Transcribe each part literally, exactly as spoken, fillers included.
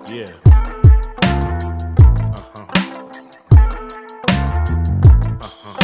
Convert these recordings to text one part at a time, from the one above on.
Yeah. Uh-huh. Uh-huh.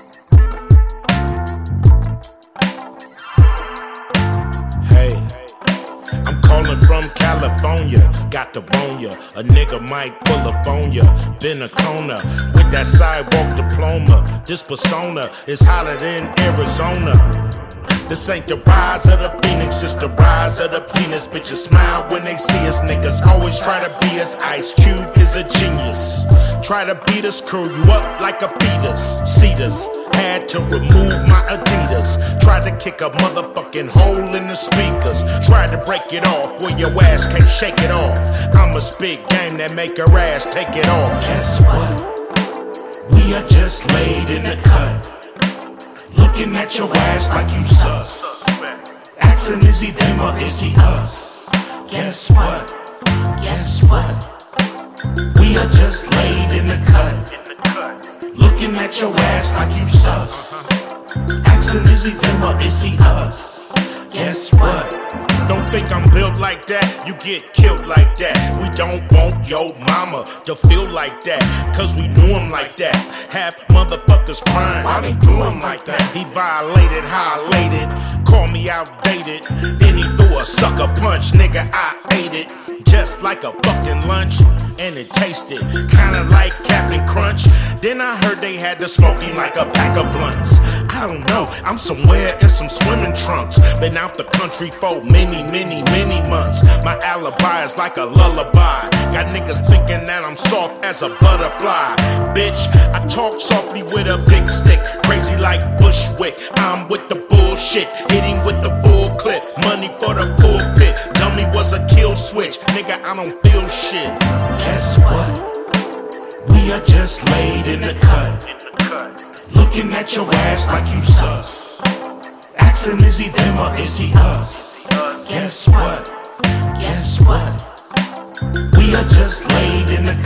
Hey, I'm calling from California. Got to bone ya. A nigga might pull up on ya. Been a corner with that sidewalk diploma. This persona is hotter than Arizona. This ain't the rise of the phoenix, it's the rise of the penis. Bitches smile when they see us, niggas always try to be us. Ice Cube is a genius. Try to beat us, curl you up like a fetus. Cedars, had to remove my Adidas. Tried to kick a motherfucking hole in the speakers. Tried to break it off where your ass can't shake it off. I'm a spit game that make her ass take it off. Guess what? We are just laid in the cut. Looking at your ass like you sus. Asking is he them or is he us? Guess what? Guess what? We are just laid in the cut. Looking at your ass like you sus. Asking is he them or is he us? Guess what? Don't think I'm built like that, you get killed like that. We don't want your mama to feel like that, cause we knew him like that. Half motherfuckers crying, why they do him like that? He violated how I laid it, called me outdated. Then he threw a sucker punch, nigga I ate it. Just like a fucking lunch, and it tasted kinda like Captain Crunch. Then I heard they had to smoke him like a pack of blunts. I don't know, I'm somewhere in some swimming trunks. Been out the country for many, many, many months. My alibi is like a lullaby. Got niggas thinking that I'm soft as a butterfly. Bitch, I talk softly with a big stick. Crazy like Bushwick, I'm with the bullshit. Hitting with the full clip, money for the pulpit. Dummy was a kill switch, nigga I don't feel shit. Guess what? We are just laid in the cut. Looking at your ass like you sus. Asking is he them or is he us? Guess what? Guess what? We are just laid in the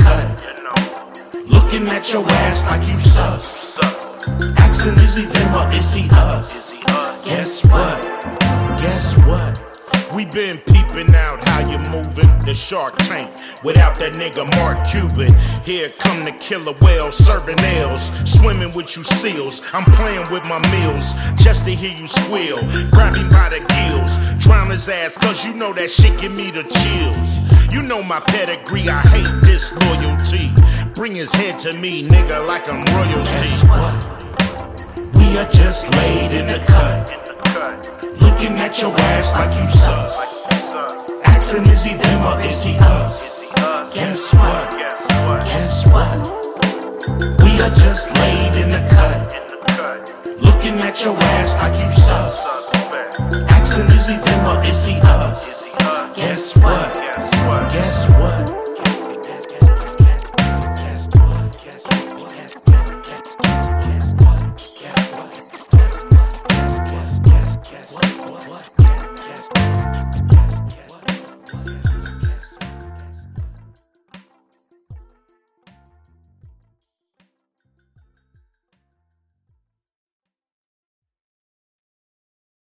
cut. Looking at your ass like you sus. Asking is he them or is he us? Guess what? Guess what? We been peeping out how you moving. The Shark Tank without that nigga Mark Cuban. Here come the killer whale serving ales. Swimming with you seals. I'm playing with my meals just to hear you squeal. Grab him by the gills. Drown his ass cause you know that shit give me the chills. You know my pedigree, I hate disloyalty. Bring his head to me, nigga, like I'm royalty. Guess what? We are just laid in the cut. Looking at your ass like you sus. Asking is he them or is he us? Guess what? Guess what? We are just laid in the cut. Looking at your ass like you sus. Asking is he them or is he us? Guess what?